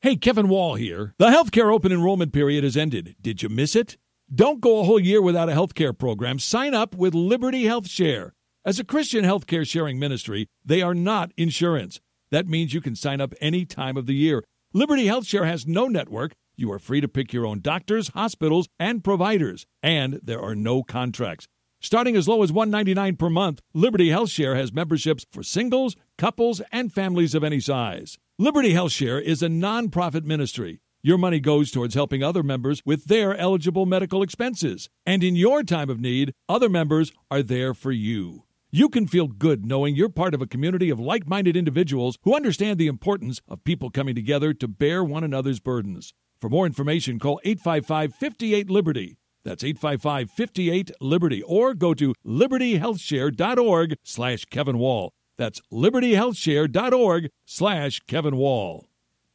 Hey, Kevin Wall here. The healthcare open enrollment period has ended. Did you miss it? Don't go a whole year without a healthcare program. Sign up with Liberty Health Share. As a Christian healthcare sharing ministry, they are not insurance. That means you can sign up any time of the year. Liberty Health Share has no network. You are free to pick your own doctors, hospitals, and providers. And there are no contracts. Starting as low as $1.99 per month, Liberty Health Share has memberships for singles, couples, and families of any size. Liberty Health Share is a nonprofit ministry. Your money goes towards helping other members with their eligible medical expenses. And in your time of need, other members are there for you. You can feel good knowing you're part of a community of like-minded individuals who understand the importance of people coming together to bear one another's burdens. For more information, call 855-58-LIBERTY. That's 855-58-LIBERTY. Or go to libertyhealthshare.org/Kevin Wall. That's libertyhealthshare.org/Kevin Wall.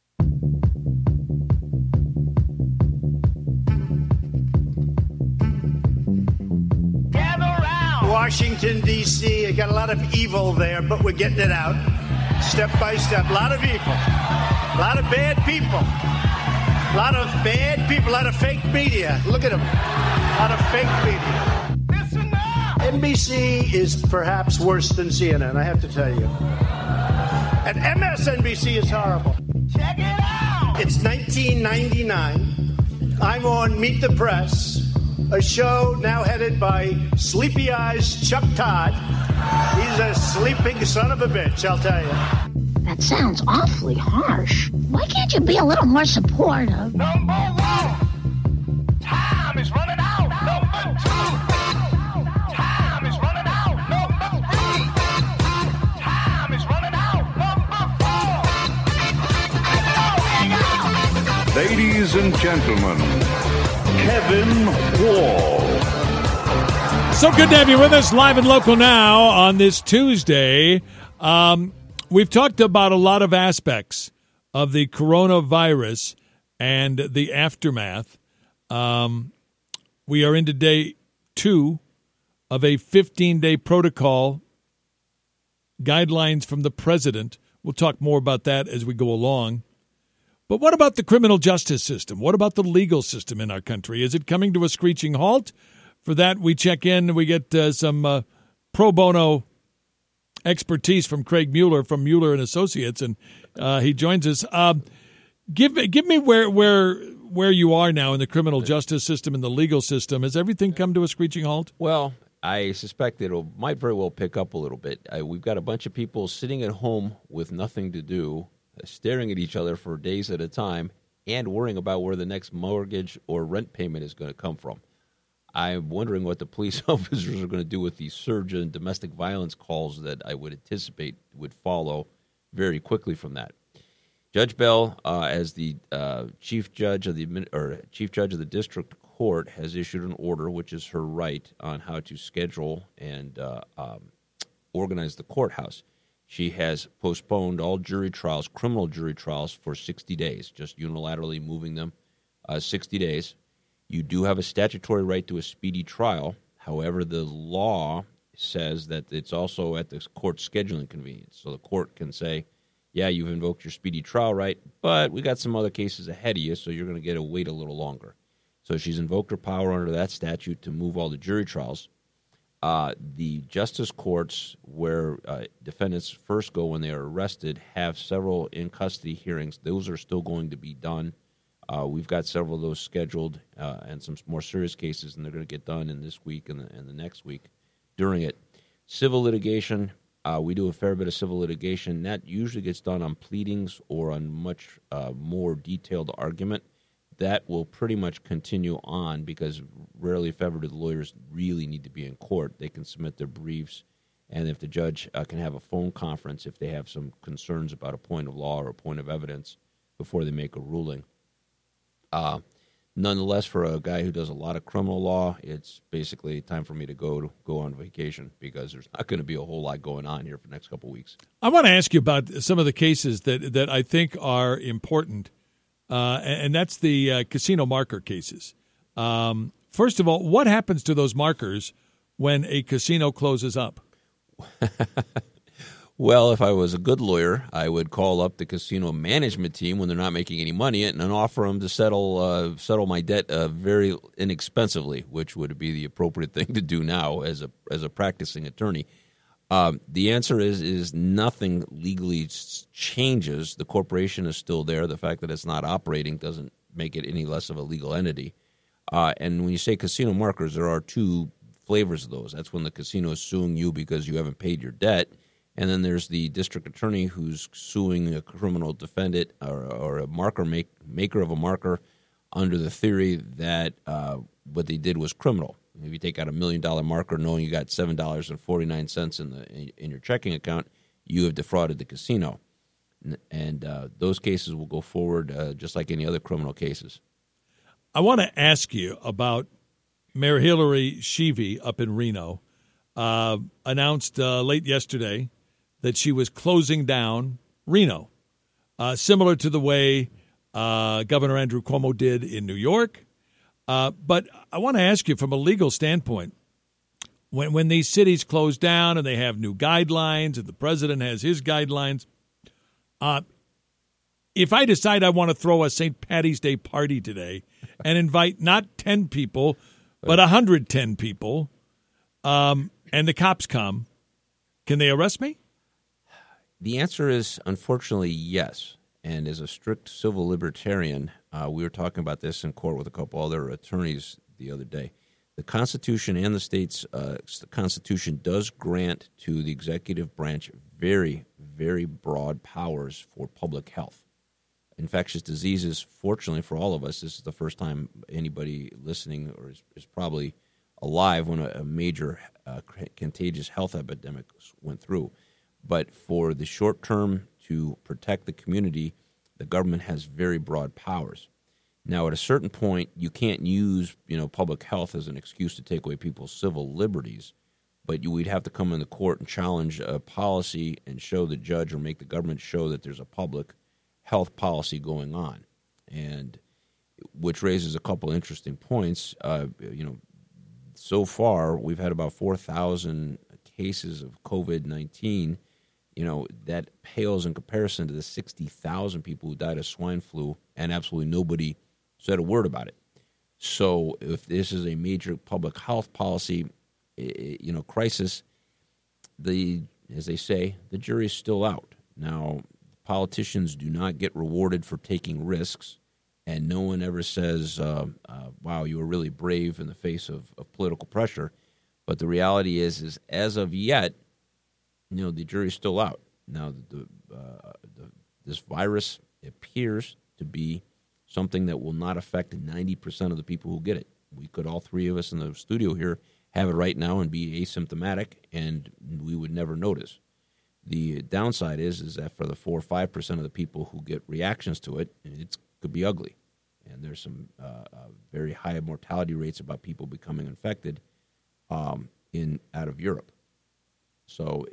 Washington, D.C. You got a lot of evil there, but we're getting it out step by step. A lot of evil. A lot of bad people. A lot of bad people. A lot of fake media. Look at them. A lot of fake media. NBC is perhaps worse than CNN, I have to tell you. And MSNBC is horrible. Check it out! It's 1999. I'm on Meet the Press, a show now headed by Sleepy Eyes Chuck Todd. He's a sleeping son of a bitch, I'll tell you. That sounds awfully harsh. Why can't you be a little more supportive? Number one, time is running out. Number two, time is running out. Number three, time is running out. Number four. Ladies and gentlemen, Kevin Wall. So good to have you with us live and local now on this Tuesday. We've talked about a lot of aspects of the coronavirus and the aftermath. We are into day 2 of a 15-day protocol, guidelines from the president. We'll talk more about that as we go along. But what about the criminal justice system? What about the legal system in our country? Is it coming to a screeching halt? For that, we check in. We get some pro bono expertise from Craig Mueller from Mueller and Associates, and he joins us. Give me where you are now in the criminal justice system and the legal system. Has everything come to a screeching halt? Well, I suspect might very well pick up a little bit. We've got a bunch of people sitting at home with nothing to do, staring at each other for days at a time, and worrying about where the next mortgage or rent payment is going to come from. I'm wondering what the police officers are going to do with the surge in domestic violence calls that I would anticipate would follow very quickly from that. Judge Bell, as the chief judge of the district court, has issued an order, which is her right, on how to schedule and organize the courthouse. She has postponed all jury trials, criminal jury trials, for 60 days, just unilaterally moving them 60 days. You do have a statutory right to a speedy trial. However, the law says that it's also at the court's scheduling convenience. So the court can say, yeah, you've invoked your speedy trial right, but we got some other cases ahead of you, so you're going to get to wait a little longer. So she's invoked her power under that statute to move all the jury trials. The justice courts, where defendants first go when they are arrested, have several in-custody hearings. Those are still going to be done. We've got several of those scheduled and some more serious cases, and they're going to get done in this week and the next week during it. Civil litigation, we do a fair bit of civil litigation. That usually gets done on pleadings or on much more detailed argument. That will pretty much continue on because rarely, if ever, do the lawyers really need to be in court. They can submit their briefs, and if the judge can have a phone conference if they have some concerns about a point of law or a point of evidence before they make a ruling. Nonetheless, for a guy who does a lot of criminal law, it's basically time for me to go on vacation because there's not going to be a whole lot going on here for the next couple of weeks. I want to ask you about some of the cases that I think are important, and that's the casino marker cases. First of all, what happens to those markers when a casino closes up? Well, if I was a good lawyer, I would call up the casino management team when they're not making any money and offer them to settle my debt very inexpensively, which would be the appropriate thing to do now as a practicing attorney. The answer is nothing legally changes. The corporation is still there. The fact that it's not operating doesn't make it any less of a legal entity. And when you say casino markers, there are two flavors of those. That's when the casino is suing you because you haven't paid your debt. And then there's the district attorney who's suing a criminal defendant or a marker maker of a marker under the theory that what they did was criminal. If you take out $1 million marker knowing you got $7.49 in your checking account, you have defrauded the casino. And those cases will go forward just like any other criminal cases. I want to ask you about Mayor Hillary Sheevy up in Reno. Announced late yesterday that she was closing down Reno, similar to the way Governor Andrew Cuomo did in New York. But I want to ask you from a legal standpoint, when these cities close down and they have new guidelines and the president has his guidelines, if I decide I want to throw a St. Paddy's Day party today and invite not 10 people, but 110 people, and the cops come, can they arrest me? The answer is, unfortunately, yes. And as a strict civil libertarian, we were talking about this in court with a couple other attorneys the other day. The Constitution and the state's Constitution does grant to the executive branch very, very broad powers for public health. Infectious diseases, fortunately for all of us, this is the first time anybody listening or is probably alive when a major contagious health epidemic went through. But for the short term, to protect the community, the government has very broad powers. Now, at a certain point, you can't use public health as an excuse to take away people's civil liberties, but we'd have to come into court and challenge a policy and show the judge or make the government show that there's a public health policy going on, and which raises a couple interesting points. So far, we've had about 4,000 cases of COVID-19. That pales in comparison to the 60,000 people who died of swine flu, and absolutely nobody said a word about it. So if this is a major public health policy, crisis, as they say, the jury's still out. Now, politicians do not get rewarded for taking risks, and no one ever says, wow, you were really brave in the face of political pressure. But the reality is as of yet, the jury's still out. Now, this virus appears to be something that will not affect 90% of the people who get it. We could, all three of us in the studio here, have it right now and be asymptomatic, and we would never notice. The downside is that for the 4 or 5% of the people who get reactions to it, it could be ugly. And there's some very high mortality rates about people becoming infected out of Europe. So,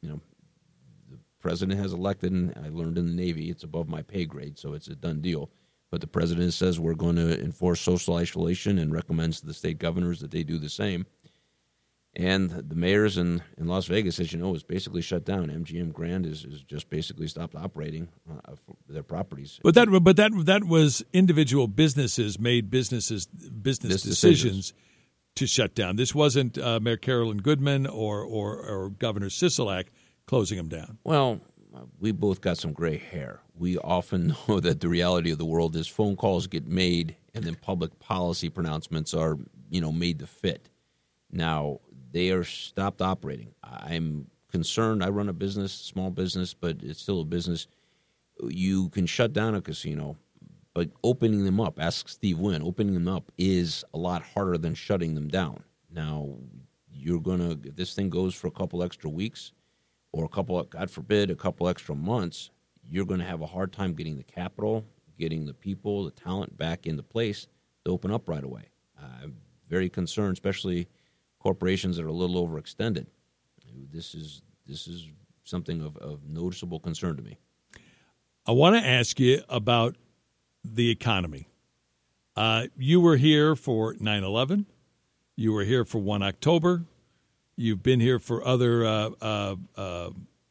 the president has elected, and I learned in the Navy, it's above my pay grade, so it's a done deal. But the president says we're going to enforce social isolation and recommends to the state governors that they do the same. And the mayors in Las Vegas, as you know, is basically shut down. MGM Grand is just basically stopped operating their properties. But that was individual businesses made business decisions to shut down. This wasn't Mayor Carolyn Goodman or Governor Sisolak closing them down. Well, we both got some gray hair. We often know that the reality of the world is phone calls get made and then public policy pronouncements are, made to fit. Now, they are stopped operating. I'm concerned. I run a business, small business, but it's still a business. You can shut down a casino, but opening them up, ask Steve Wynn, opening them up is a lot harder than shutting them down. Now, if this thing goes for a couple extra weeks or God forbid, a couple extra months, you're going to have a hard time getting the capital, getting the people, the talent back into place to open up right away. I'm very concerned, especially corporations that are a little overextended. This is something of noticeable concern to me. I want to ask you about the economy. You were here for 9/11. You were here for 1 October. You've been here for other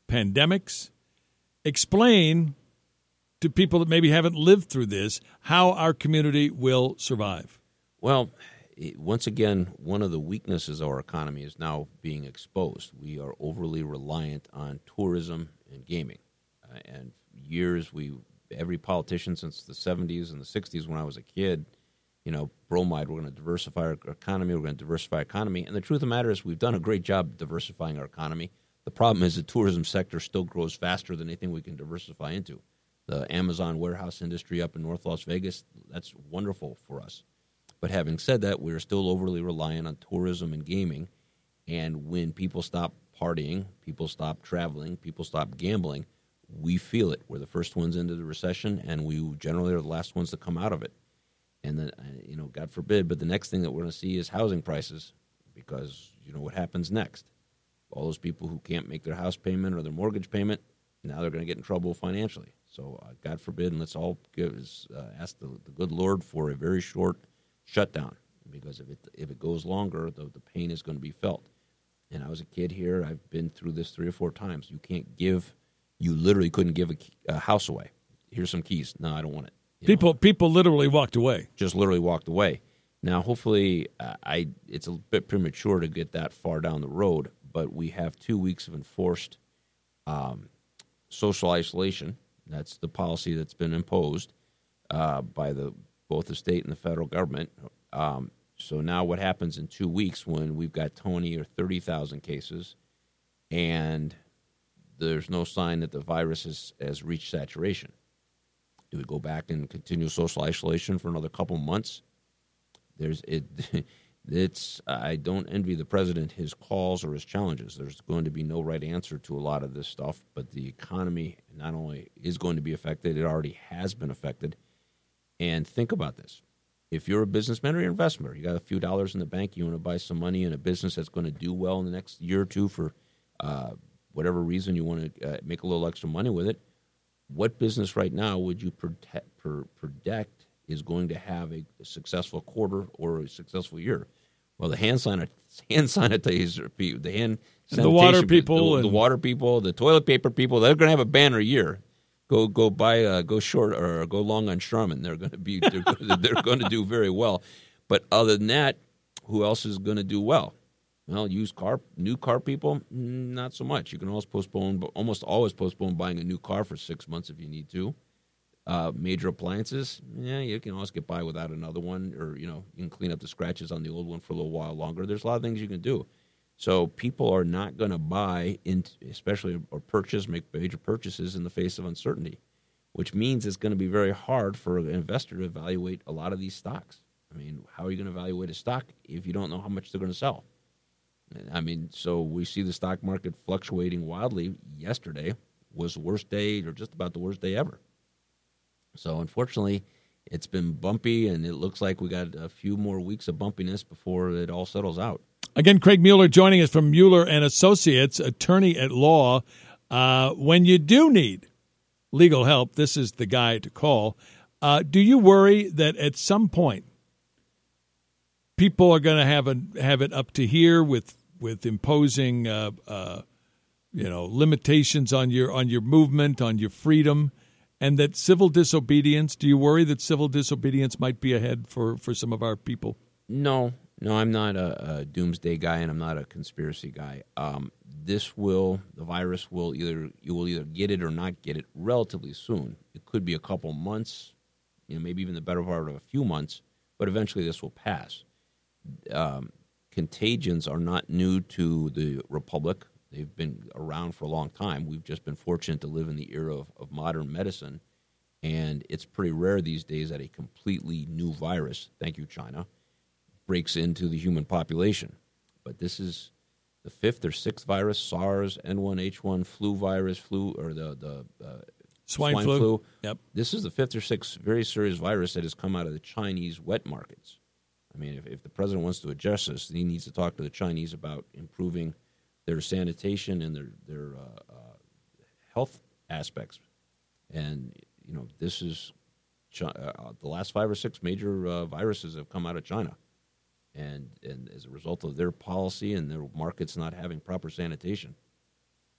pandemics. Explain to people that maybe haven't lived through this how our community will survive. Well, once again, one of the weaknesses of our economy is now being exposed. We are overly reliant on tourism and gaming. And years, every politician since the 70s and the 60s when I was a kid, bromide, we're going to diversify our economy, And the truth of the matter is we've done a great job diversifying our economy. The problem is the tourism sector still grows faster than anything we can diversify into. The Amazon warehouse industry up in North Las Vegas, that's wonderful for us. But having said that, we're still overly reliant on tourism and gaming. And when people stop partying, people stop traveling, people stop gambling, we feel it. We're the first ones into the recession, and we generally are the last ones to come out of it. And then, God forbid, but the next thing that we're going to see is housing prices, because what happens next? All those people who can't make their house payment or their mortgage payment, now they're going to get in trouble financially. So God forbid, and let's all ask the good Lord for a very short shutdown, because if it goes longer, the pain is going to be felt. And I was a kid here. I've been through this 3 or 4 times. You literally couldn't give a house away. Here's some keys. No, I don't want it. People literally walked away. Just literally walked away. Now, hopefully, it's a bit premature to get that far down the road, but we have 2 weeks of enforced social isolation. That's the policy that's been imposed by both the state and the federal government. So now what happens in 2 weeks when we've got 20 or 30,000 cases and there's no sign that the virus has reached saturation? Do we go back and continue social isolation for another couple months? I don't envy the president his calls or his challenges. There's going to be no right answer to a lot of this stuff, but the economy not only is going to be affected, it already has been affected. And think about this. If you're a businessman or an investor, you got a few dollars in the bank, you want to buy some money in a business that's going to do well in the next year or two for whatever reason you want to make a little extra money with it, what business right now would you predict is going to have a successful quarter or a successful year? Well, the hand sanitizer, the water people, the water people, the toilet paper people, they're going to have a banner year. Go short or go long on Charmin. They're going to do very well. But other than that, who else is going to do well? Well, new car people, not so much. You can almost always postpone buying a new car for 6 months if you need to. Major appliances, you can always get by without another one, or you can clean up the scratches on the old one for a little while longer. There's a lot of things you can do. So people are not going to buy, make major purchases in the face of uncertainty, which means it's going to be very hard for an investor to evaluate a lot of these stocks. I mean, how are you going to evaluate a stock if you don't know how much they're going to sell? I mean, so we see the stock market fluctuating wildly. Yesterday was the worst day, or just about the worst day ever. So unfortunately, it's been bumpy, and it looks like we got a few more weeks of bumpiness before it all settles out. Again, Craig Mueller joining us from Mueller and Associates, attorney at law. When you do need legal help, this is the guy to call. Do you worry that at some point people are going to have it up to here with imposing limitations on your movement, on your freedom, and that civil disobedience? Do you worry that civil disobedience might be ahead for some of our people? No, I'm not a doomsday guy, and I'm not a conspiracy guy. The virus you will either get it or not get it relatively soon. It could be a couple months, maybe even the better part of a few months, but eventually this will pass. Contagions are not new to the Republic. They've been around for a long time. We've just been fortunate to live in the era of modern medicine, and it's pretty rare these days that a completely new virus, thank you, China, breaks into the human population. But this is the 5th or 6th virus, SARS, N1H1, flu virus, or the swine flu. Yep. This is the 5th or 6th very serious virus that has come out of the Chinese wet markets. I mean, if the president wants to address this, he needs to talk to the Chinese about improving their sanitation and their health aspects. And, this is the last 5 or 6 major viruses have come out of China. And as a result of their policy and their markets not having proper sanitation.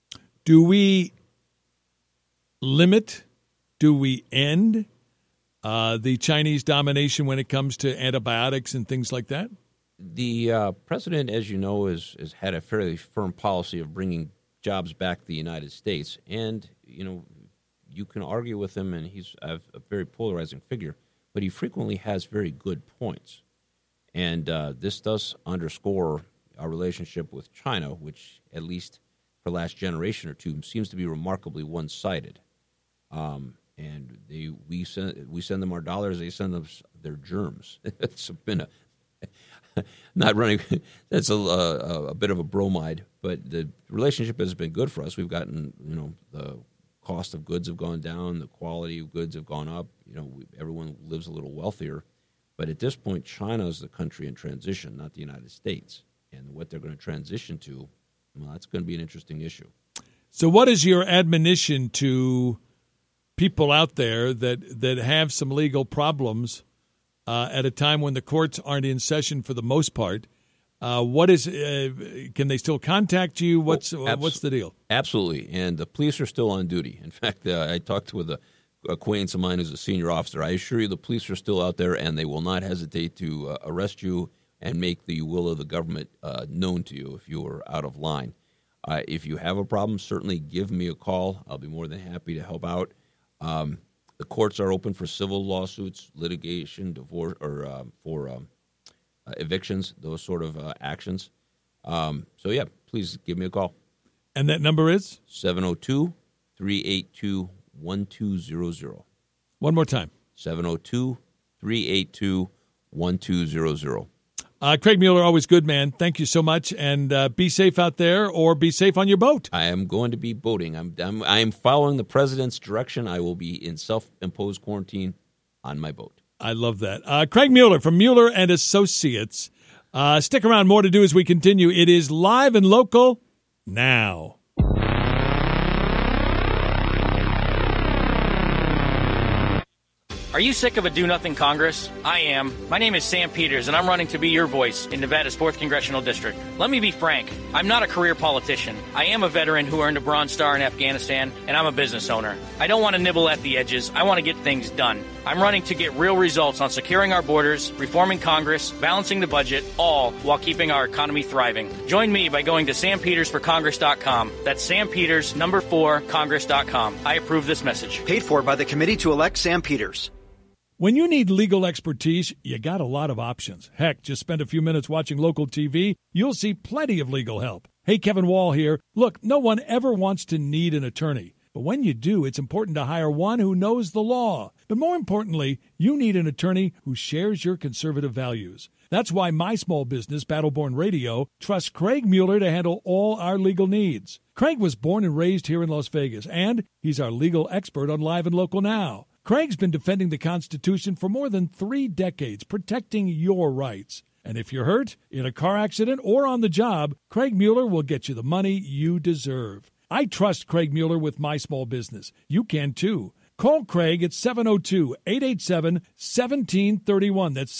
Do we limit, do we end the Chinese domination when it comes to antibiotics and things like that? The president, as you know, has had a fairly firm policy of bringing jobs back to the United States. And, you can argue with him, and he's a very polarizing figure, but he frequently has very good points. And this does underscore our relationship with China, which, at least for the last generation or two, seems to be remarkably one-sided. And we send them our dollars, they send us their germs. It's been not running. That's a bit of a bromide, but the relationship has been good for us. We've gotten, the cost of goods have gone down, the quality of goods have gone up. Everyone lives a little wealthier. But at this point, China is the country in transition, not the United States. And what they're going to transition to, well, that's going to be an interesting issue. So what is your admonition to people out there that have some legal problems at a time when the courts aren't in session for the most part? Can they still contact you? What's the deal? Absolutely, and the police are still on duty. In fact, I talked with a acquaintance of mine who's a senior officer. I assure you the police are still out there, and they will not hesitate to arrest you and make the will of the government known to you if you are out of line. If you have a problem, certainly give me a call. I'll be more than happy to help out. The courts are open for civil lawsuits, litigation, divorce, or for evictions, those sort of actions. Please give me a call. And that number is? 702-382-1200. One more time. 702-382-1200. Craig Mueller, always good, man. Thank you so much, and be safe out there, or be safe on your boat. I am going to be boating. I am following the president's direction. I will be in self-imposed quarantine on my boat. I love that. Craig Mueller from Mueller and Associates. Stick around. More to do as we continue. It is live and local now. Are you sick of a do-nothing Congress? I am. My name is Sam Peters, and I'm running to be your voice in Nevada's 4th Congressional District. Let me be frank. I'm not a career politician. I am a veteran who earned a Bronze Star in Afghanistan, and I'm a business owner. I don't want to nibble at the edges. I want to get things done. I'm running to get real results on securing our borders, reforming Congress, balancing the budget, all while keeping our economy thriving. Join me by going to sampetersforcongress.com. That's sampetersnumber4congress.com. I approve this message. Paid for by the Committee to Elect Sam Peters. When you need legal expertise, you got a lot of options. Heck, just spend a few minutes watching local TV. You'll see plenty of legal help. Hey, Kevin Wall here. Look, no one ever wants to need an attorney. But when you do, it's important to hire one who knows the law. But more importantly, you need an attorney who shares your conservative values. That's why my small business, Battleborn Radio, trusts Craig Mueller to handle all our legal needs. Craig was born and raised here in Las Vegas, and he's our legal expert on Live and Local Now. Craig's been defending the Constitution for more than 3 decades, protecting your rights. And if you're hurt, in a car accident, or on the job, Craig Mueller will get you the money you deserve. I trust Craig Mueller with my small business. You can too. Call Craig at 702-887-1731. That's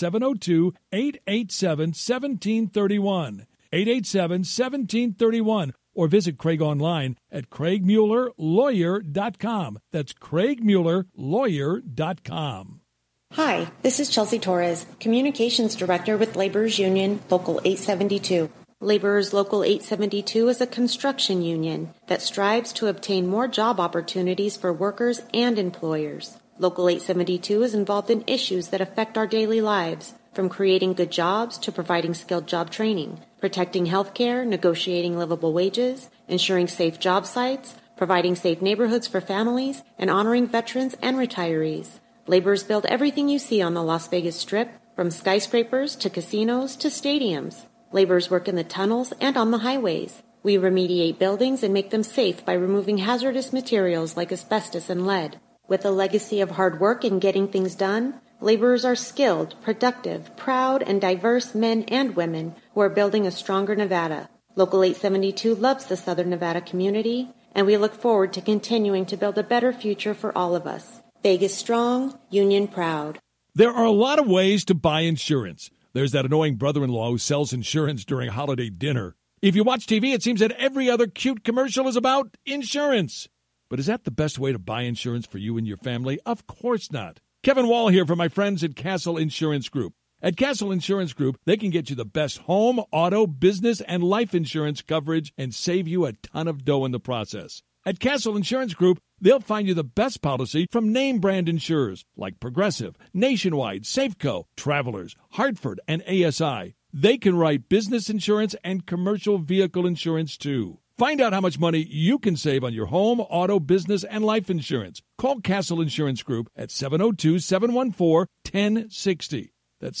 702-887-1731. 887-1731. Or visit Craig online at CraigMuellerLawyer.com. That's CraigMuellerLawyer.com. Hi, this is Chelsea Torres, Communications Director with Laborers Union Local 872. Laborers Local 872 is a construction union that strives to obtain more job opportunities for workers and employers. Local 872 is involved in issues that affect our daily lives, from creating good jobs to providing skilled job training, protecting health care, negotiating livable wages, ensuring safe job sites, providing safe neighborhoods for families, and honoring veterans and retirees. Laborers build everything you see on the Las Vegas Strip, from skyscrapers to casinos to stadiums. Laborers work in the tunnels and on the highways. We remediate buildings and make them safe by removing hazardous materials like asbestos and lead. With a legacy of hard work and getting things done, laborers are skilled, productive, proud, and diverse men and women who are building a stronger Nevada. Local 872 loves the Southern Nevada community, and we look forward to continuing to build a better future for all of us. Vegas strong, union proud. There are a lot of ways to buy insurance. There's that annoying brother-in-law who sells insurance during holiday dinner. If you watch TV, it seems that every other cute commercial is about insurance. But is that the best way to buy insurance for you and your family? Of course not. Kevin Wall here from my friends at Castle Insurance Group. At Castle Insurance Group, they can get you the best home, auto, business, and life insurance coverage and save you a ton of dough in the process. At Castle Insurance Group, they'll find you the best policy from name brand insurers like Progressive, Nationwide, Safeco, Travelers, Hartford, and ASI. They can write business insurance and commercial vehicle insurance too. Find out how much money you can save on your home, auto, business, and life insurance. Call Castle Insurance Group at 702-714-1060. That's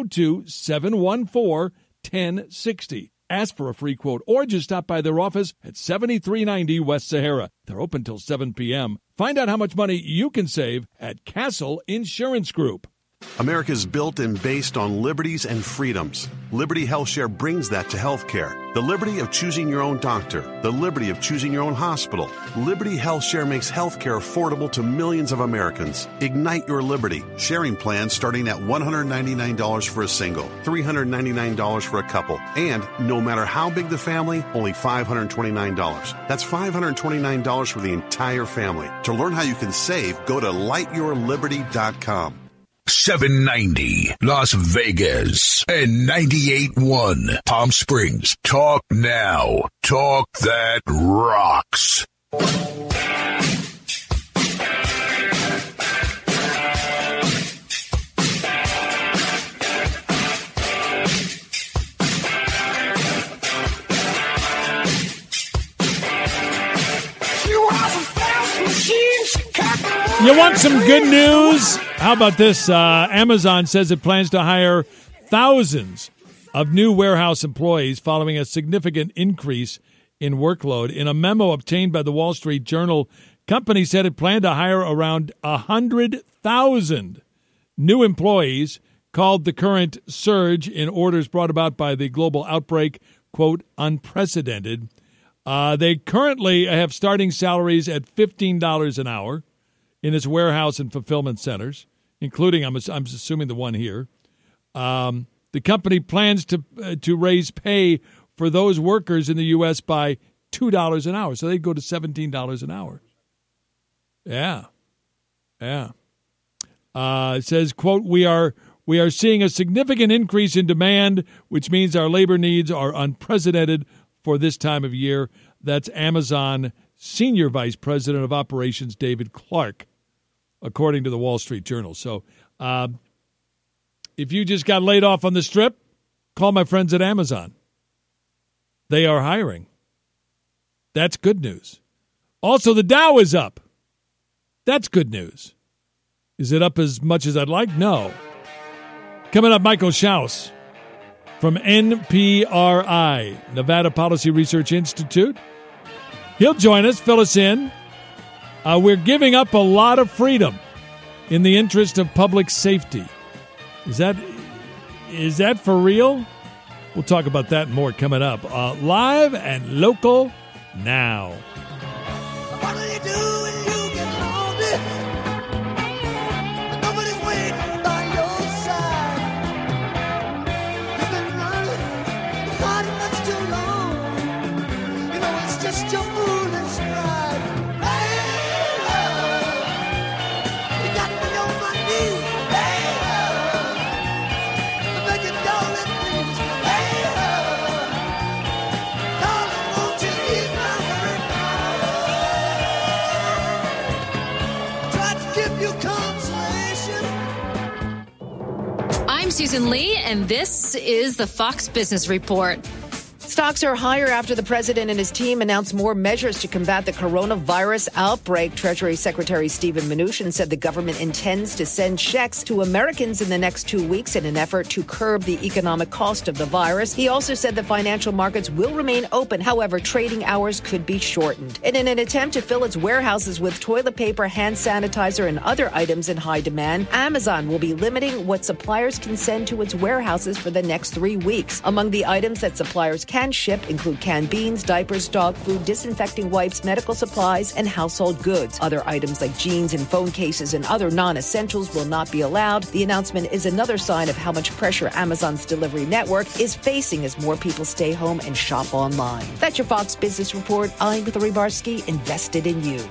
702-714-1060. Ask for a free quote or just stop by their office at 7390 West Sahara. They're open till 7 p.m. Find out how much money you can save at Castle Insurance Group. America's built and based on liberties and freedoms. Liberty HealthShare brings that to healthcare. The liberty of choosing your own doctor. The liberty of choosing your own hospital. Liberty HealthShare makes healthcare affordable to millions of Americans. Ignite your liberty. Sharing plans starting at $199 for a single, $399 for a couple, and no matter how big the family, only $529. That's $529 for the entire family. To learn how you can save, go to lightyourliberty.com. 790 Las Vegas and 98.1 Palm Springs. Talk now. Talk that rocks. You want some good news? How about this? Amazon says it plans to hire thousands of new warehouse employees following a significant increase in workload. In a memo obtained by the Wall Street Journal, company said it planned to hire around 100,000 new employees, called the current surge in orders brought about by the global outbreak, quote, unprecedented. They currently have starting salaries at $15 an hour in its warehouse and fulfillment centers, including, I'm assuming, the one here. The company plans to raise pay for those workers in the U.S. by $2 an hour. So they'd go to $17 an hour. Yeah. It says, quote, we are seeing a significant increase in demand, which means our labor needs are unprecedented for this time of year. That's Amazon Senior Vice President of Operations, David Clark, according to the Wall Street Journal. So if you just got laid off on the Strip, call my friends at Amazon. They are hiring. That's good news. Also, the Dow is up. That's good news. Is it up as much as I'd like? No. Coming up, Michael Schaus from NPRI, Nevada Policy Research Institute. He'll join us, fill us in. We're giving up a lot of freedom in the interest of public safety. Is that for real? We'll talk about that and more coming up. Live and local now. What do you do when you get lonely? Nobody's waiting by your side. You've been running, it's hard much too long. You know it's just your foolish pride. Hey, love, you got me on my knees. Hey, love, I'm making darling please. Hey, love, darling, won't you ease my hurt now? Try to give you consolation. I'm Susan Lee, and this is the Fox Business Report. Stocks are higher after the president and his team announced more measures to combat the coronavirus outbreak. Treasury Secretary Steven Mnuchin said the government intends to send checks to Americans in the next 2 weeks in an effort to curb the economic cost of the virus. He also said the financial markets will remain open. However, trading hours could be shortened. And in an attempt to fill its warehouses with toilet paper, hand sanitizer, and other items in high demand, Amazon will be limiting what suppliers can send to its warehouses for the next 3 weeks. Among the items that suppliers can can ship include canned beans, diapers, dog food, disinfecting wipes, medical supplies, and household goods. Other items like jeans and phone cases and other non-essentials will not be allowed. The announcement is another sign of how much pressure Amazon's delivery network is facing as more people stay home and shop online. That's your Fox Business Report. I'm with Rybarski, invested in you.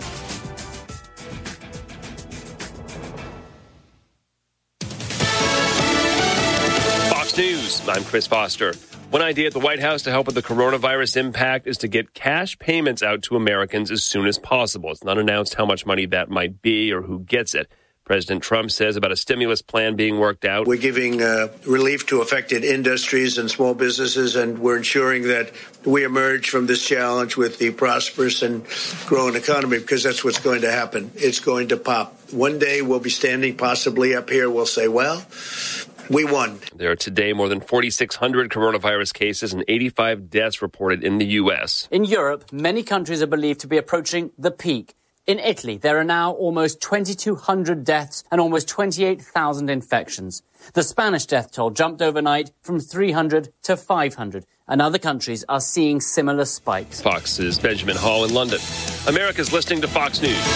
Fox News, I'm Chris Foster. One idea at the White House to help with the coronavirus impact is to get cash payments out to Americans as soon as possible. It's not announced how much money that might be or who gets it. President Trump says about a stimulus plan being worked out. We're giving relief to affected industries and small businesses, and we're ensuring that we emerge from this challenge with the prosperous and growing economy, because that's what's going to happen. It's going to pop. One day we'll be standing possibly up here. We'll say, well, we won. There are today more than 4,600 coronavirus cases and 85 deaths reported in the U.S. In Europe, many countries are believed to be approaching the peak. In Italy, there are now almost 2,200 deaths and almost 28,000 infections. The Spanish death toll jumped overnight from 300 to 500, and other countries are seeing similar spikes. Fox's Benjamin Hall in London. America's listening to Fox News.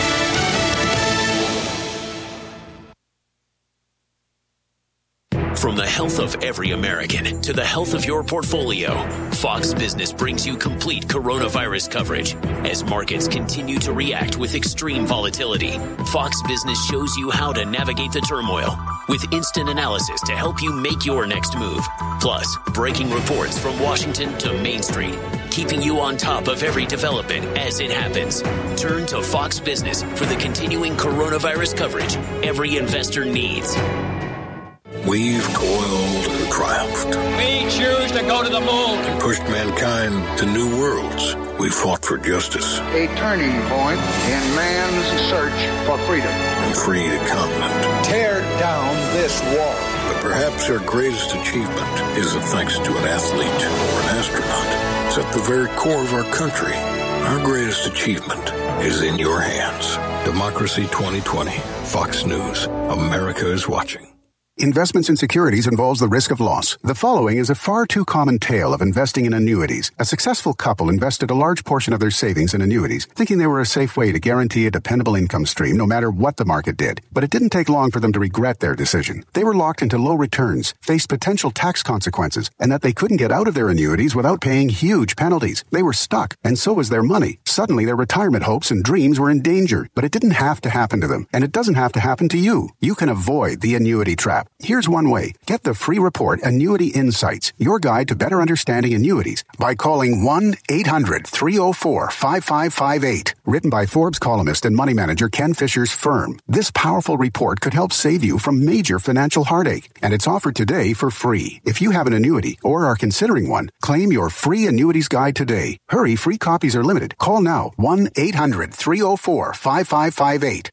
From the health of every American to the health of your portfolio, Fox Business brings you complete coronavirus coverage. As markets continue to react with extreme volatility, Fox Business shows you how to navigate the turmoil with instant analysis to help you make your next move. Plus, breaking reports from Washington to Main Street, keeping you on top of every development as it happens. Turn to Fox Business for the continuing coronavirus coverage every investor needs. We've toiled and triumphed. We choose to go to the moon. And pushed mankind to new worlds. We fought for justice. A turning point in man's search for freedom. And freed a continent. Tear down this wall. But perhaps our greatest achievement isn't thanks to an athlete or an astronaut. It's at the very core of our country. Our greatest achievement is in your hands. Democracy 2020. Fox News. America is watching. Investments in securities involves the risk of loss. The following is a far too common tale of investing in annuities. A successful couple invested a large portion of their savings in annuities, thinking they were a safe way to guarantee a dependable income stream no matter what the market did. But it didn't take long for them to regret their decision. They were locked into low returns, faced potential tax consequences, and that they couldn't get out of their annuities without paying huge penalties. They were stuck, and so was their money. Suddenly, their retirement hopes and dreams were in danger. But it didn't have to happen to them, and it doesn't have to happen to you. You can avoid the annuity trap. Here's one way. Get the free report Annuity Insights, your guide to better understanding annuities, by calling 1-800-304-5558. Written by Forbes columnist and money manager Ken Fisher's firm. This powerful report could help save you from major financial heartache, and it's offered today for free. If you have an annuity or are considering one, claim your free annuities guide today. Hurry, free copies are limited. Call now. 1-800-304-5558.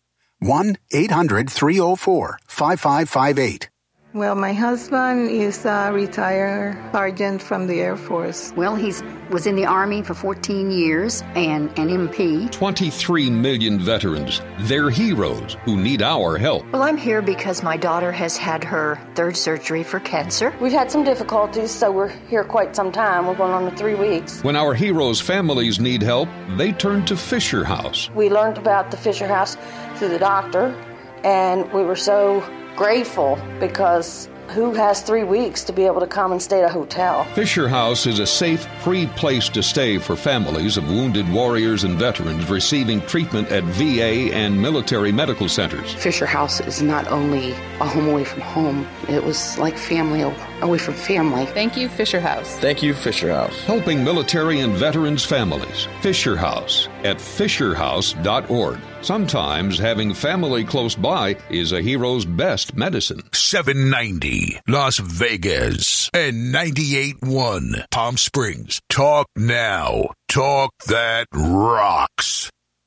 1-800-304-5558. Well, my husband is a retired sergeant from the Air Force. Well, he was in the Army for 14 years and an MP. 23 million veterans. They're heroes who need our help. Well, I'm here because my daughter has had her third surgery for cancer. We've had some difficulties, so we're here quite some time. We're going on to 3 weeks. When our heroes' families need help, they turn to Fisher House. We learned about the Fisher House through the doctor, and we were so grateful because who has 3 weeks to be able to come and stay at a hotel? Fisher House is a safe, free place to stay for families of wounded warriors and veterans receiving treatment at VA and military medical centers. Fisher House is not only a home away from home, it was like family away from family. Thank you, Fisher House. Thank you, Fisher House. Helping military and veterans families. Fisher House at fisherhouse.org. Sometimes having family close by is a hero's best medicine. 790 Las Vegas and 98.1 Palm Springs. Talk now. Talk that rocks.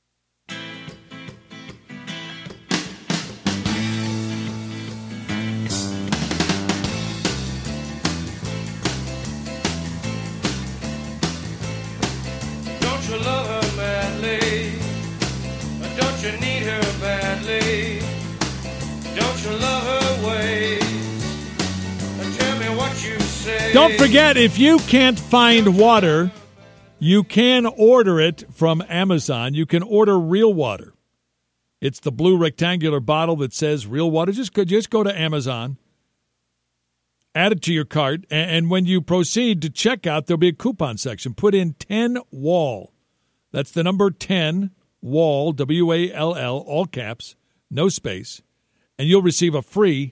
Don't you love her madly? Don't you need her badly? Don't you love her ways? Tell me what you see. say. Don't forget, if you can't find water, you can order it from Amazon. You can order real water. It's the blue rectangular bottle that says real water. Just go to Amazon, add it to your cart, and when you proceed to checkout, there'll be a coupon section. Put in 10 WALL. That's the number 10 WALL, WALL, all caps, no space, and you'll receive a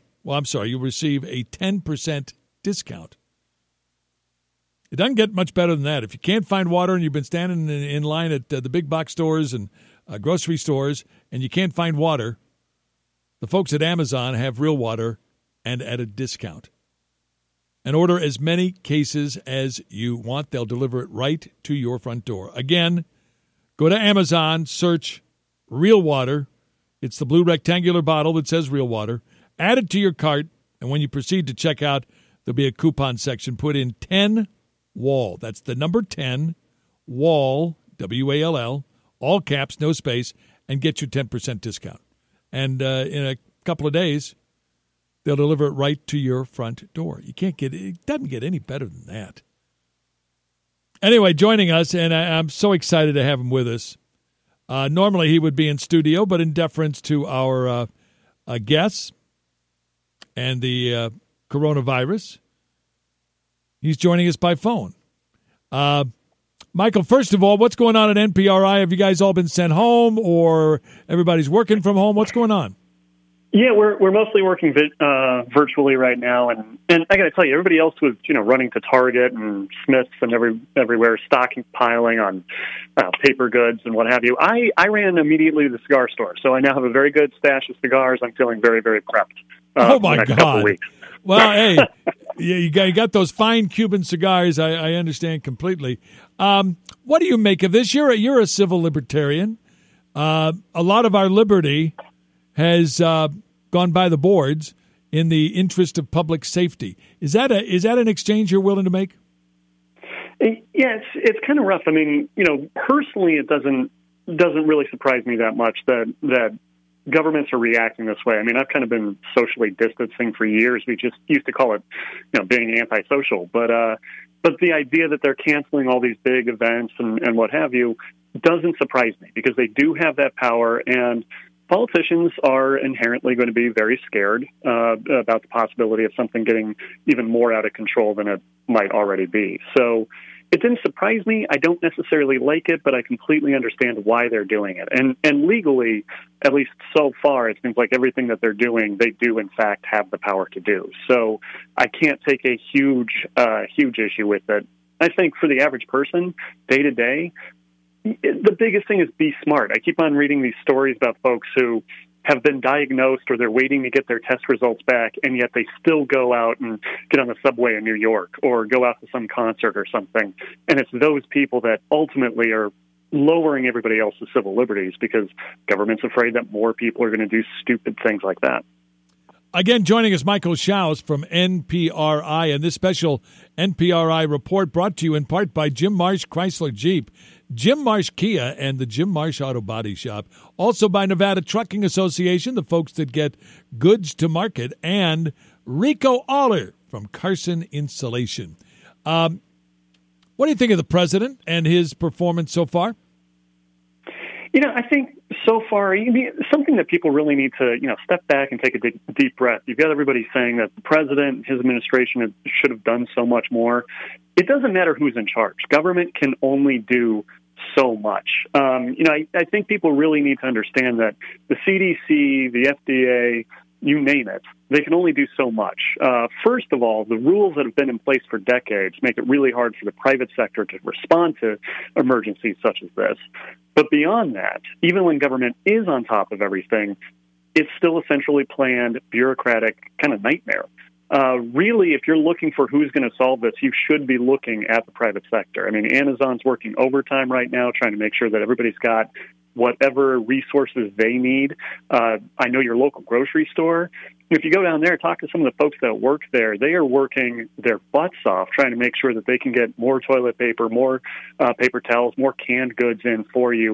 10% discount. It doesn't get much better than that. If you can't find water and you've been standing in line at the big box stores and grocery stores and you can't find water, the folks at Amazon have real water and at a discount. And order as many cases as you want. They'll deliver it right to your front door. Again, go to Amazon, search real water. It's the blue rectangular bottle that says real water. Add it to your cart, and when you proceed to check out, there'll be a coupon section. Put in 10 WALL. That's the number 10 WALL, WALL, all caps, no space, and get your 10% discount. And in a couple of days, they'll deliver it right to your front door. It doesn't get any better than that. Anyway, joining us, and I'm so excited to have him with us. Normally he would be in studio, but in deference to our guests and the coronavirus, he's joining us by phone. Michael, first of all, what's going on at NPRI? Have you guys all been sent home, or everybody's working from home? What's going on? Yeah, we're mostly working virtually right now, and I got to tell you, everybody else was running to Target and Smith's and everywhere, stockpiling on paper goods and what have you. I ran immediately to the cigar store, so I now have a very good stash of cigars. I'm feeling very, very prepped. Oh my next God! Couple of weeks. Well, hey, you got those fine Cuban cigars. I understand completely. What do you make of this? You're a civil libertarian. A lot of our liberty has gone by the boards in the interest of public safety. Is that an exchange you're willing to make? Yeah, it's kind of rough. I mean, personally, it doesn't really surprise me that much that governments are reacting this way. I mean, I've kind of been socially distancing for years. We just used to call it, being antisocial. But the idea that they're canceling all these big events and what have you doesn't surprise me, because they do have that power, and politicians are inherently going to be very scared about the possibility of something getting even more out of control than it might already be. So it didn't surprise me. I don't necessarily like it, but I completely understand why they're doing it. And legally, at least so far, it seems like everything that they're doing, they do, in fact, have the power to do. So I can't take a huge issue with it. I think for the average person, day to day, the biggest thing is be smart. I keep on reading these stories about folks who have been diagnosed or they're waiting to get their test results back, and yet they still go out and get on the subway in New York or go out to some concert or something. And it's those people that ultimately are lowering everybody else's civil liberties, because government's afraid that more people are going to do stupid things like that. Again, joining us, Michael Schaus from NPRI, and this special NPRI report brought to you in part by Jim Marsh Chrysler Jeep, Jim Marsh Kia, and the Jim Marsh Auto Body Shop. Also by Nevada Trucking Association, the folks that get goods to market, and Rico Aller from Carson Insulation. What do you think of the president and his performance so far? I think so far, something that people really need to, step back and take a deep breath. You've got everybody saying that the president, his administration should have done so much more. It doesn't matter who's in charge. Government can only do so much. I think people really need to understand that the CDC, the FDA, you name it, they can only do so much. First of all, the rules that have been in place for decades make it really hard for the private sector to respond to emergencies such as this. But beyond that, even when government is on top of everything, it's still a centrally planned, bureaucratic kind of nightmare. Really, if you're looking for who's going to solve this, you should be looking at the private sector. I mean, Amazon's working overtime right now, trying to make sure that everybody's got whatever resources they need. I know your local grocery store. If you go down there, talk to some of the folks that work there. They are working their butts off trying to make sure that they can get more toilet paper, more paper towels, more canned goods in for you.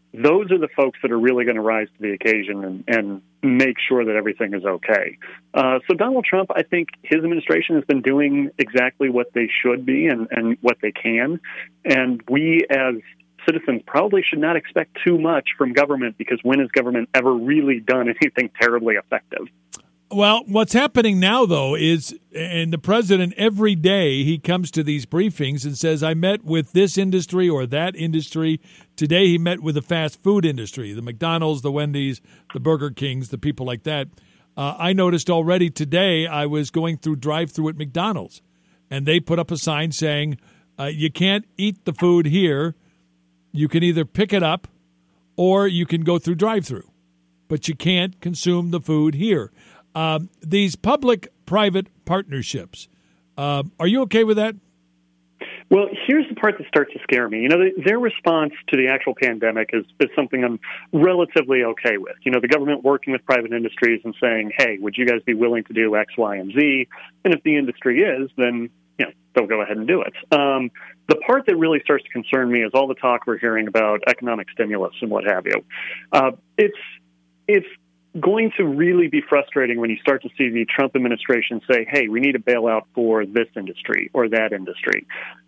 those are the folks that are really going to rise to the occasion and make sure that everything is okay. So Donald Trump, I think his administration has been doing exactly what they should be and what they can. And we as citizens probably should not expect too much from government, because when has government ever really done anything terribly effective? Well, what's happening now, though, is, and the president, every day he comes to these briefings and says, I met with this industry or that industry. Today he met with the fast food industry, the McDonald's, the Wendy's, the Burger Kings, the people like that. I noticed already today I was going through drive-through at McDonald's, and they put up a sign saying, you can't eat the food here. You can either pick it up or you can go through drive-through, but you can't consume the food here. These public-private partnerships, are you okay with that? Well, here's the part that starts to scare me. Their response to the actual pandemic is something I'm relatively okay with. The government working with private industries and saying, hey, would you guys be willing to do X, Y, and Z? And if the industry is, then they'll go ahead and do it. The part that really starts to concern me is all the talk we're hearing about economic stimulus and what have you. It's going to really be frustrating when you start to see the Trump administration say, hey, we need a bailout for this industry or that industry.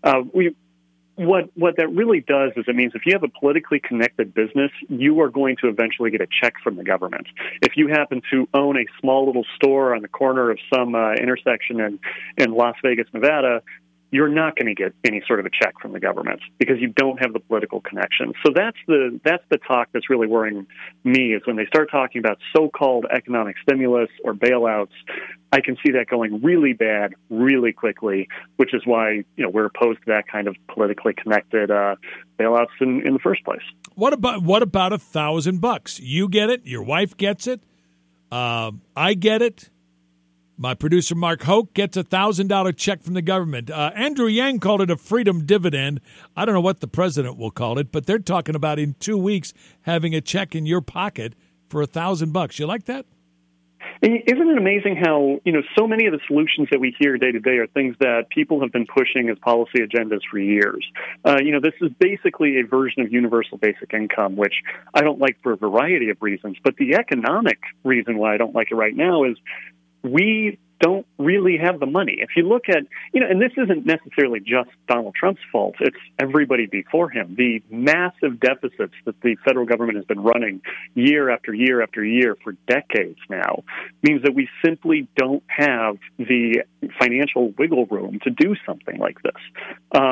What that really does is it means if you have a politically connected business, you are going to eventually get a check from the government. If you happen to own a small little store on the corner of some intersection in Las Vegas, Nevada, you're not going to get any sort of a check from the government because you don't have the political connection. So that's the talk that's really worrying me, is when they start talking about so-called economic stimulus or bailouts. I can see that going really bad really quickly, which is why we're opposed to that kind of politically connected bailouts in the first place. What about $1,000? You get it. Your wife gets it. I get it. My producer, Mark Hoke, gets a $1,000 check from the government. Andrew Yang called it a freedom dividend. I don't know what the president will call it, but they're talking about in 2 weeks having a check in your pocket for $1,000. You like that? And isn't it amazing how, so many of the solutions that we hear day to day are things that people have been pushing as policy agendas for years. This is basically a version of universal basic income, which I don't like for a variety of reasons. But the economic reason why I don't like it right now is we don't really have the money. If you look at, and this isn't necessarily just Donald Trump's fault, it's everybody before him. The massive deficits that the federal government has been running year after year after year for decades now means that we simply don't have the financial wiggle room to do something like this.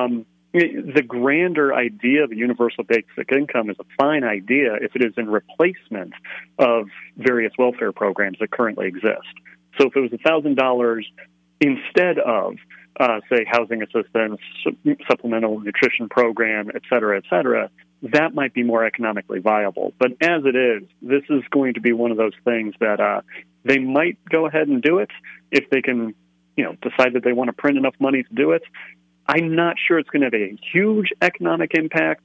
The grander idea of a universal basic income is a fine idea if it is in replacement of various welfare programs that currently exist. So if it was $1,000 instead of, say, housing assistance, supplemental nutrition program, et cetera, that might be more economically viable. But as it is, this is going to be one of those things that they might go ahead and do it if they can, decide that they want to print enough money to do it. I'm not sure it's going to have a huge economic impact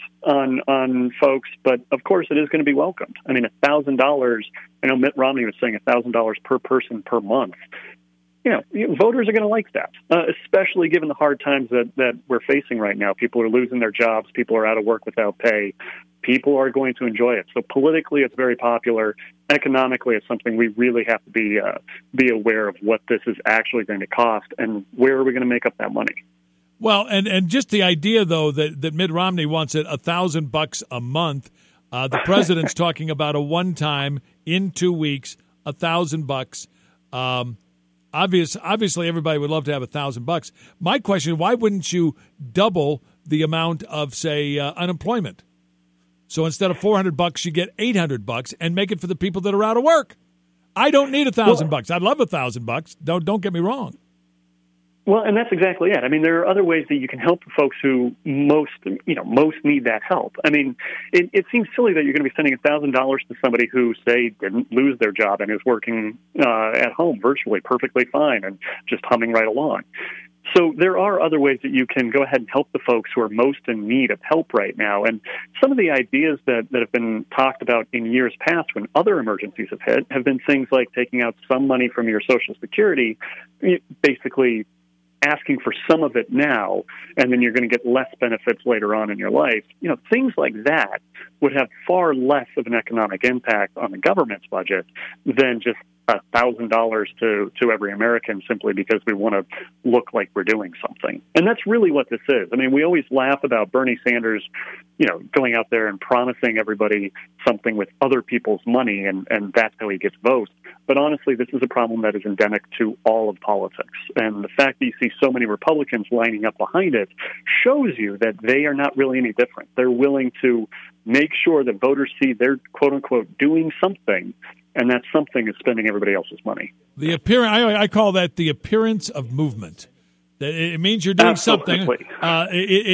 on folks, but of course it is going to be welcomed. I mean, $1,000, I know Mitt Romney was saying $1,000 per person per month. Voters are going to like that, especially given the hard times that we're facing right now. People are losing their jobs. People are out of work without pay. People are going to enjoy it. So politically, it's very popular. Economically, it's something we really have to be aware of what this is actually going to cost and where are we going to make up that money. Well, and just the idea, though, that Mitt Romney wants it $1,000 a month. The president's talking about a one-time in 2 weeks, $1,000. Obviously, everybody would love to have $1,000. My question: why wouldn't you double the amount of, say, unemployment? So instead of $400, you get $800, and make it for the people that are out of work. I don't need $1,000. I'd love $1,000. Don't get me wrong. Well, and that's exactly it. I mean, there are other ways that you can help the folks who most need that help. I mean, it seems silly that you're going to be sending $1,000 to somebody who, say, didn't lose their job and is working at home virtually perfectly fine and just humming right along. So there are other ways that you can go ahead and help the folks who are most in need of help right now. And some of the ideas that have been talked about in years past when other emergencies have hit have been things like taking out some money from your Social Security, basically asking for some of it now, and then you're going to get less benefits later on in your life. Things like that would have far less of an economic impact on the government's budget than just $1,000 to every American simply because we want to look like we're doing something. And that's really what this is. I mean, we always laugh about Bernie Sanders, going out there and promising everybody something with other people's money, and that's how he gets votes. But honestly, this is a problem that is endemic to all of politics. And the fact that you see so many Republicans lining up behind it shows you that they are not really any different. They're willing to make sure that voters see they're, quote-unquote, doing something, and that something is spending everybody else's money. The appearance, I call that the appearance of movement. It means you're doing Absolutely. something.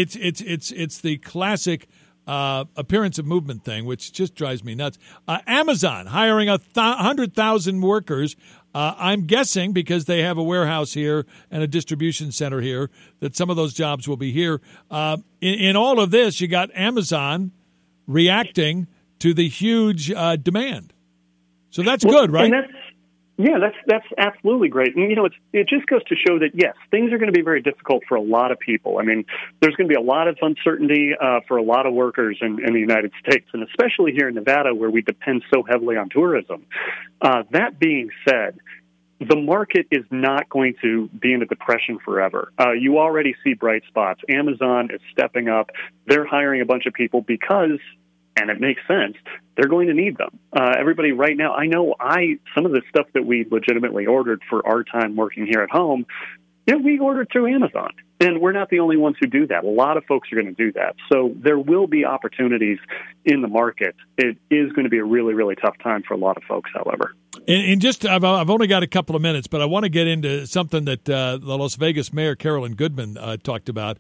It's the classic appearance of movement thing, which just drives me nuts. Amazon hiring 100,000 workers. I'm guessing because they have a warehouse here and a distribution center here that some of those jobs will be here. In all of this, you got Amazon reacting to the huge demand. So that's good, right? And that's absolutely great. And, it just goes to show that, yes, things are going to be very difficult for a lot of people. I mean, there's going to be a lot of uncertainty for a lot of workers in the United States, and especially here in Nevada where we depend so heavily on tourism. That being said, the market is not going to be in a depression forever. You already see bright spots. Amazon is stepping up. They're hiring a bunch of people because, and it makes sense, they're going to need them. Everybody right now, I know some of the stuff that we legitimately ordered for our time working here at home, we ordered through Amazon. And we're not the only ones who do that. A lot of folks are going to do that. So there will be opportunities in the market. It is going to be a really, really tough time for a lot of folks, however. And just, I've only got a couple of minutes, but I want to get into something that the Las Vegas Mayor Carolyn Goodman talked about.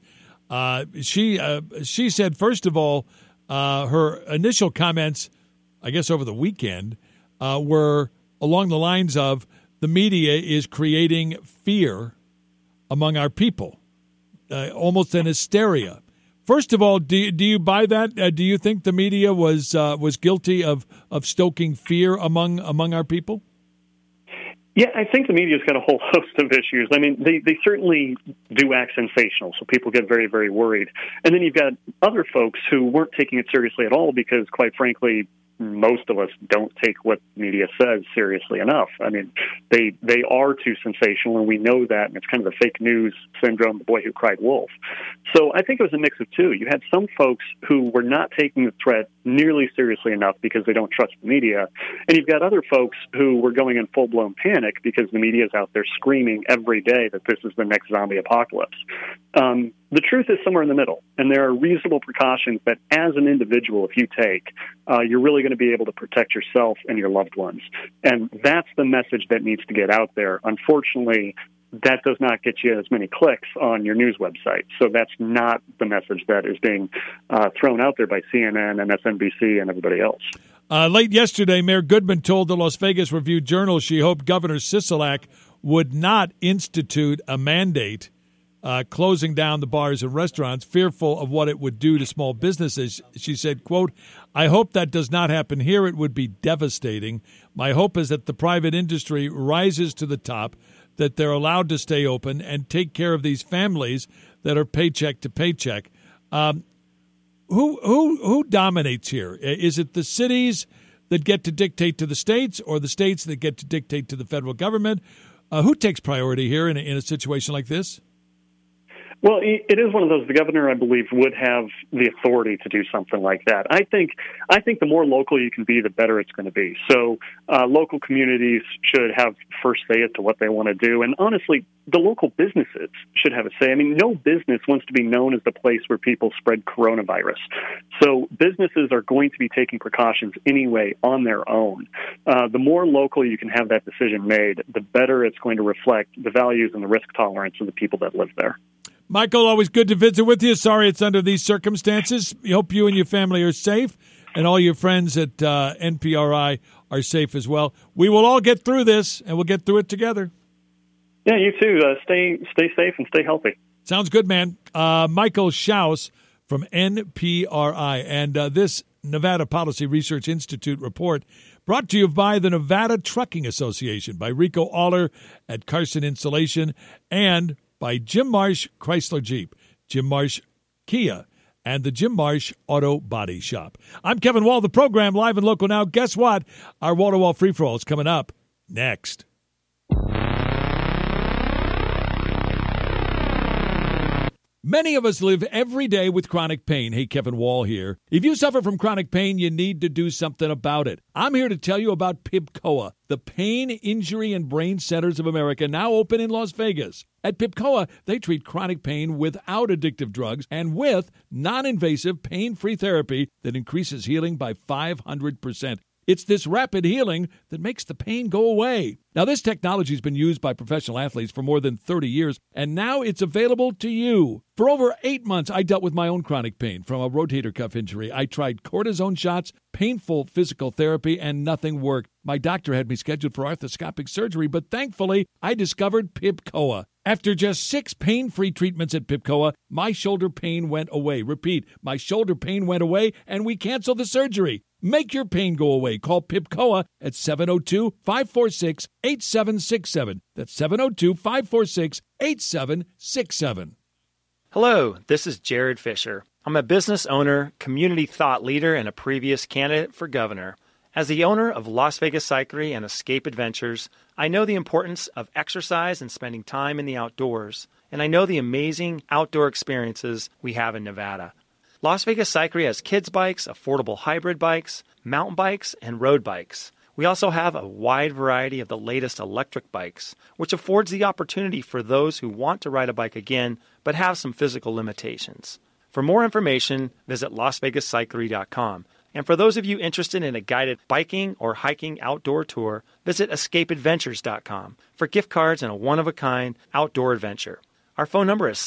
She said, first of all, her initial comments, I guess over the weekend, were along the lines of the media is creating fear among our people, almost an hysteria. First of all, do you buy that? Do you think the media was guilty of stoking fear among our people? Yeah, I think the media's got a whole host of issues. I mean, they certainly do act sensational, so people get very, very worried. And then you've got other folks who weren't taking it seriously at all because, quite frankly, most of us don't take what the media says seriously enough. I mean, they are too sensational, and we know that, and it's kind of the fake news syndrome, the boy who cried wolf. So I think it was a mix of two. You had some folks who were not taking the threat nearly seriously enough because they don't trust the media, and you've got other folks who were going in full-blown panic because the media is out there screaming every day that this is the next zombie apocalypse. The truth is somewhere in the middle, and there are reasonable precautions that as an individual, if you take, you're really going to be able to protect yourself and your loved ones. And that's the message that needs to get out there. Unfortunately, that does not get you as many clicks on your news website. So that's not the message that is being thrown out there by CNN and MSNBC and everybody else. Late yesterday, Mayor Goodman told the Las Vegas Review-Journal she hoped Governor Sisolak would not institute a mandate closing down the bars and restaurants, fearful of what it would do to small businesses. She said, quote, "I hope that does not happen here. It would be devastating. My hope is that the private industry rises to the top, that they're allowed to stay open and take care of these families that are paycheck to paycheck." Who dominates here? Is it the cities that get to dictate to the states, or the states that get to dictate to the federal government? Who takes priority here in a situation like this? Well, it is one of those. The governor, I believe, would have the authority to do something like that. I think the more local you can be, the better it's going to be. So local communities should have first say as to what they want to do. And honestly, the local businesses should have a say. I mean, no business wants to be known as the place where people spread coronavirus. So businesses are going to be taking precautions anyway on their own. The more local you can have that decision made, the better it's going to reflect the values and the risk tolerance of the people that live there. Michael, always good to visit with you. Sorry it's under these circumstances. We hope you and your family are safe, and all your friends at NPRI are safe as well. We will all get through this, and we'll get through it together. Yeah, you too. Stay safe and stay healthy. Sounds good, man. Michael Schaus from NPRI. And this Nevada Policy Research Institute report brought to you by the Nevada Trucking Association, by Rico Aller at Carson Insulation, and by Jim Marsh Chrysler Jeep, Jim Marsh Kia, and the Jim Marsh Auto Body Shop. I'm Kevin Wall, the program live and local now. Guess what? Our wall-to-wall free-for-all is coming up next. Many of us live every day with chronic pain. Hey, Kevin Wall here. If you suffer from chronic pain, you need to do something about it. I'm here to tell you about PIBCOA, the Pain, Injury, and Brain Centers of America, now open in Las Vegas. At PIBCOA, they treat chronic pain without addictive drugs and with non-invasive, pain-free therapy that increases healing by 500%. It's this rapid healing that makes the pain go away. Now, this technology has been used by professional athletes for more than 30 years, and now it's available to you. For over 8 months, I dealt with my own chronic pain from a rotator cuff injury. I tried cortisone shots, painful physical therapy, and nothing worked. My doctor had me scheduled for arthroscopic surgery, but thankfully, I discovered PIBCOA. After just 6 pain-free treatments at PIBCOA, my shoulder pain went away. Repeat, my shoulder pain went away, and we canceled the surgery. Make your pain go away. Call PIBCOA at 702-546-8767. That's 702-546-8767. Hello, this is Jared Fisher. I'm a business owner, community thought leader, and a previous candidate for governor. As the owner of Las Vegas Cyclery and Escape Adventures, I know the importance of exercise and spending time in the outdoors, and I know the amazing outdoor experiences we have in Nevada. Las Vegas Cyclery has kids bikes, affordable hybrid bikes, mountain bikes, and road bikes. We also have a wide variety of the latest electric bikes, which affords the opportunity for those who want to ride a bike again but have some physical limitations. For more information, visit LasVegasCyclery.com. And for those of you interested in a guided biking or hiking outdoor tour, visit EscapeAdventures.com for gift cards and a one-of-a-kind outdoor adventure. Our phone number is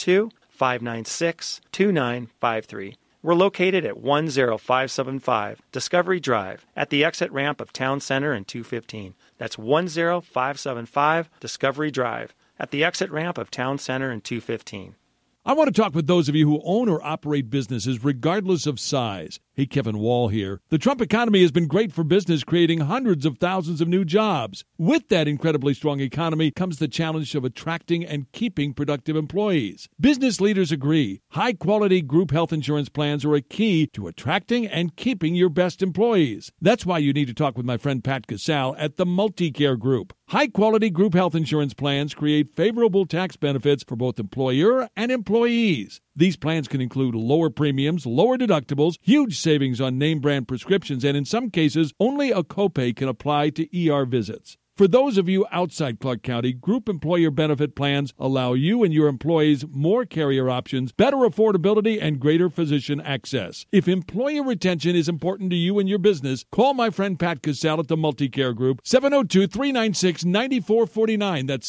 702-596-2953. We're located at 10575 Discovery Drive at the exit ramp of Town Center and 215. That's 10575 Discovery Drive at the exit ramp of Town Center and 215. I want to talk with those of you who own or operate businesses regardless of size. Hey, Kevin Wall here. The Trump economy has been great for business, creating hundreds of thousands of new jobs. With that incredibly strong economy comes the challenge of attracting and keeping productive employees. Business leaders agree. High-quality group health insurance plans are a key to attracting and keeping your best employees. That's why you need to talk with my friend Pat Casale at the MultiCare Group. High-quality group health insurance plans create favorable tax benefits for both employer and employees. These plans can include lower premiums, lower deductibles, huge savings on name-brand prescriptions, and in some cases, only a copay can apply to ER visits. For those of you outside Clark County, group employer benefit plans allow you and your employees more carrier options, better affordability, and greater physician access. If employer retention is important to you and your business, call my friend Pat Casale at the MultiCare Group, 702-396-9449. That's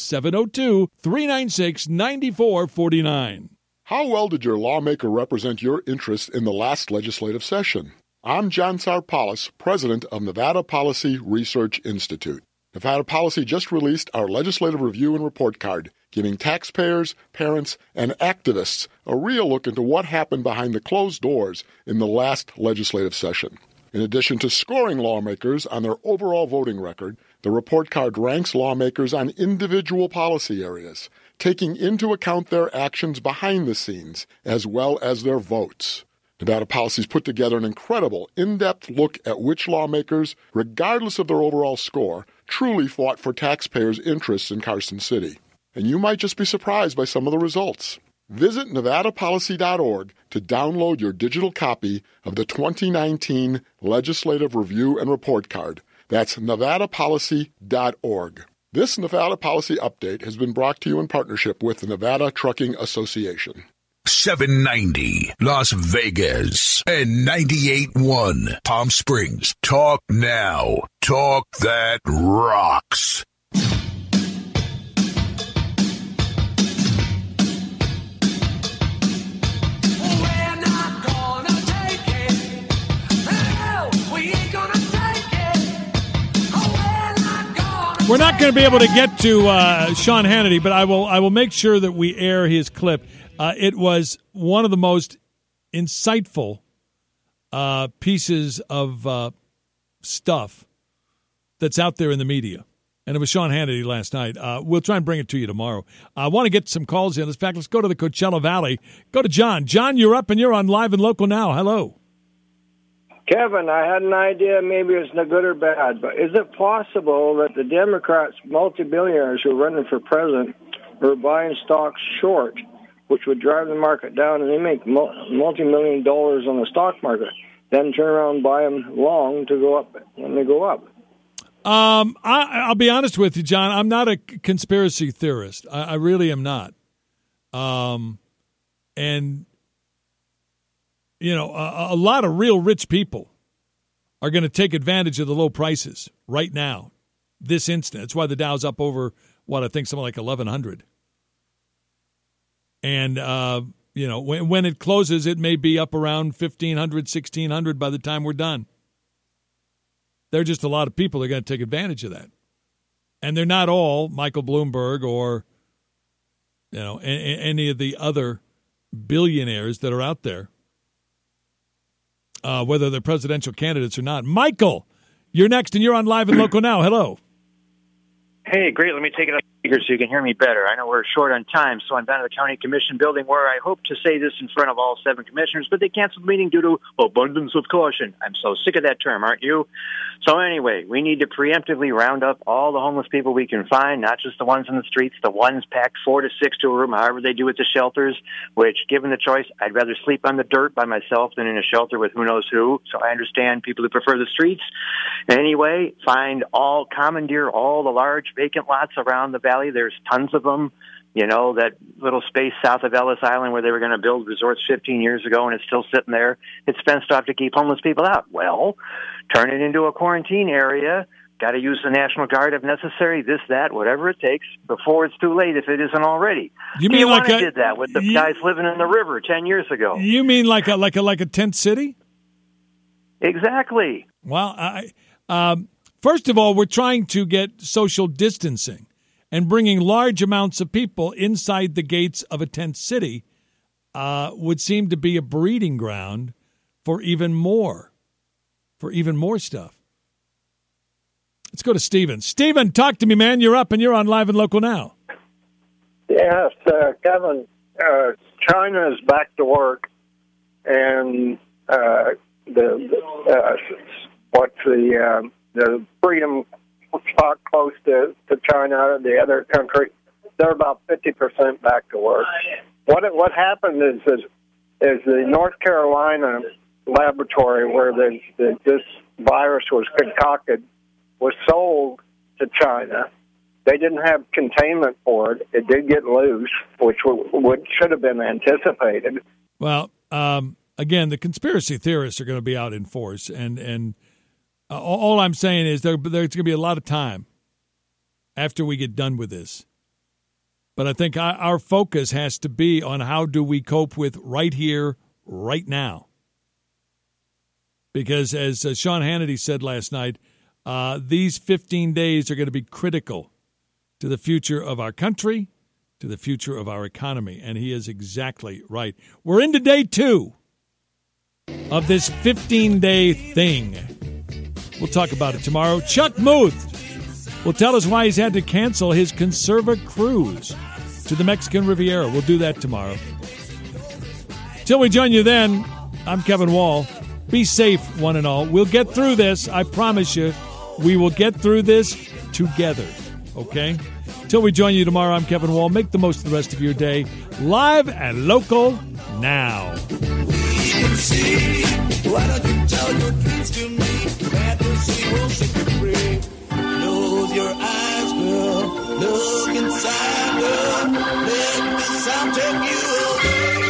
702-396-9449. How well did your lawmaker represent your interests in the last legislative session? I'm John Sarpalis, president of Nevada Policy Research Institute. Nevada Policy just released our legislative review and report card, giving taxpayers, parents, and activists a real look into what happened behind the closed doors in the last legislative session. In addition to scoring lawmakers on their overall voting record, the report card ranks lawmakers on individual policy areas, taking into account their actions behind the scenes as well as their votes. Nevada Policy's put together an incredible, in-depth look at which lawmakers, regardless of their overall score, truly fought for taxpayers' interests in Carson City. And you might just be surprised by some of the results. Visit NevadaPolicy.org to download your digital copy of the 2019 Legislative Review and Report Card. That's NevadaPolicy.org. This Nevada Policy Update has been brought to you in partnership with the Nevada Trucking Association. 790 Las Vegas and 98.1 Palm Springs. Talk now. Talk that rocks. We're not going to be able to get to Sean Hannity, but I will make sure that we air his clip. It was one of the most insightful pieces of stuff that's out there in the media. And it was Sean Hannity last night. We'll try and bring it to you tomorrow. I want to get some calls in. In fact, let's go to the Coachella Valley. Go to John. John, you're up and you're on Live and Local now. Hello. Kevin, I had an idea, maybe it's not good or bad, but is it possible that the Democrats, multi-billionaires who are running for president, are buying stocks short, which would drive the market down, and they make multi-million dollars on the stock market, then turn around and buy them long to go up when they go up? I'll be honest with you, John. I'm not a conspiracy theorist. I really am not. And you know, a lot of real rich people are going to take advantage of the low prices right now, this instant. That's why the Dow's up over, I think something like 1,100. And, you know, when it closes, it may be up around 1,500, 1,600 by the time we're done. There are just a lot of people that are going to take advantage of that. And they're not all Michael Bloomberg or, you know, any of the other billionaires that are out there. Whether they're presidential candidates or not. Michael, you're next, and you're on Live and Local now. Hello. Hey, great. Let me take it off speaker so you can hear me better. I know we're short on time, so I'm down at the County Commission building where I hope to say this in front of all 7 commissioners, but they canceled the meeting due to abundance of caution. I'm so sick of that term, aren't you? So anyway, we need to preemptively round up all the homeless people we can find, not just the ones in the streets, the ones packed 4 to 6 to a room, however they do at the shelters, which, given the choice, I'd rather sleep on the dirt by myself than in a shelter with who knows who. So I understand people who prefer the streets. Anyway, commandeer all the large vacant lots around the valley. There's tons of them. You know, that little space south of Ellis Island where they were going to build resorts 15 years ago, and it's still sitting there. It's fenced off to keep homeless people out. Well, turn it into a quarantine area. Got to use the National Guard if necessary, this, that, whatever it takes, before it's too late if it isn't already. You mean like did that with the guys living in the river 10 years ago. You mean like a tent city? Exactly. Well, first of all, we're trying to get social distancing. And bringing large amounts of people inside the gates of a tent city would seem to be a breeding ground for even more stuff. Let's go to Stephen. Stephen, talk to me, man. You're up and you're on Live and Local now. Yes, Kevin, China is back to work, and the freedom spot close to China, the other country, they're about 50% back to work. What happened is the North Carolina laboratory where this virus was concocted was sold to China. They didn't have containment for it. It did get loose, which should have been anticipated. Well, again, the conspiracy theorists are going to be out in force, and all I'm saying is there's going to be a lot of time after we get done with this. But I think our focus has to be on how do we cope with right here, right now. Because as Sean Hannity said last night, these 15 days are going to be critical to the future of our country, to the future of our economy. And he is exactly right. We're into day 2 of this 15-day thing. We'll talk about it tomorrow. Chuck Muth will tell us why he's had to cancel his Conserva cruise to the Mexican Riviera. We'll do that tomorrow. Till we join you then, I'm Kevin Wall. Be safe, one and all. We'll get through this. I promise you, we will get through this together. Okay? Till we join you tomorrow, I'm Kevin Wall. Make the most of the rest of your day. Live and Local now. Why don't you tell your dreams to me? Fantasy will set you free. Close your eyes, girl. Look inside, girl. Let the sound take you away.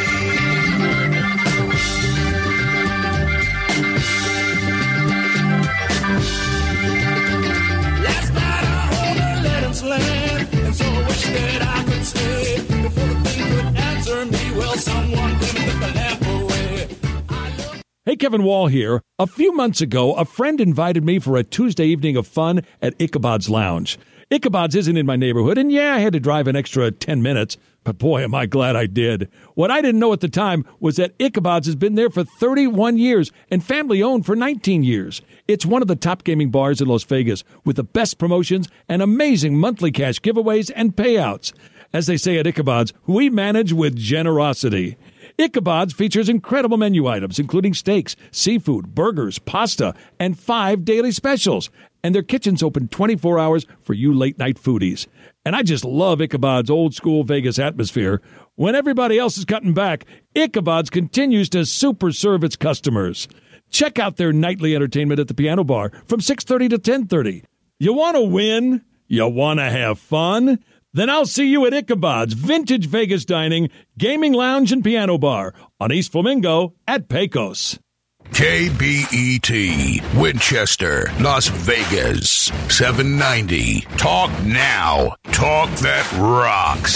Last night I hold a Letham's land, and so I wish that I could stay. Before the thing could answer me, well, someone took the lamp away. Hey, Kevin Wall here. A few months ago, a friend invited me for a Tuesday evening of fun at Ichabod's Lounge. Ichabod's isn't in my neighborhood, and yeah, I had to drive an extra 10 minutes, but boy, am I glad I did. What I didn't know at the time was that Ichabod's has been there for 31 years and family-owned for 19 years. It's one of the top gaming bars in Las Vegas with the best promotions and amazing monthly cash giveaways and payouts. As they say at Ichabod's, we manage with generosity. Ichabod's features incredible menu items, including steaks, seafood, burgers, pasta, and 5 daily specials. And their kitchen's open 24 hours for you late-night foodies. And I just love Ichabod's old-school Vegas atmosphere. When everybody else is cutting back, Ichabod's continues to super serve its customers. Check out their nightly entertainment at the Piano Bar from 6:30 to 10:30. You want to win? You want to have fun? Then I'll see you at Ichabod's Vintage Vegas Dining, Gaming Lounge, and Piano Bar on East Flamingo at Pecos. KBET, Winchester, Las Vegas, 790. Talk now. Talk that rocks.